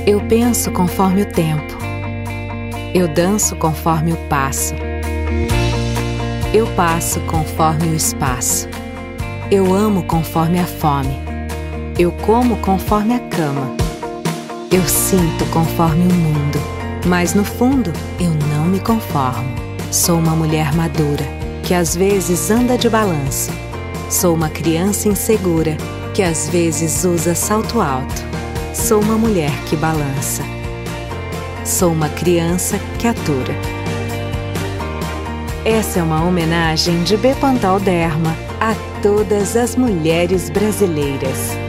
Eu penso conforme o tempo. Eu danço conforme o passo. Eu passo conforme o espaço. Eu amo conforme a fome. Eu como conforme a cama. Eu sinto conforme o mundo. Mas no fundo, eu não me conformo. Sou uma mulher madura, que às vezes anda de balanço. Sou uma criança insegura, que às vezes usa salto alto. Sou uma mulher que balança. Sou uma criança que atura. Essa é uma homenagem de Bepantol Derma a todas as mulheres brasileiras.